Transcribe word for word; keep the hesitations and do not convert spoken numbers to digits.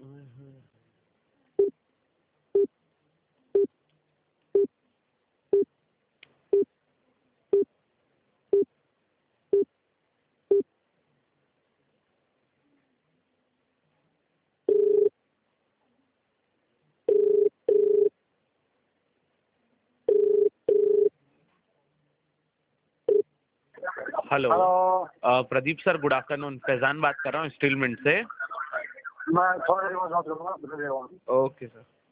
Hello. Hello. Pradeep sir, good afternoon. Faizan बात कर रहा हूँ स्टील मिंट से। मैं थोड़ी देर बाद बात करूँगा। Okay sir.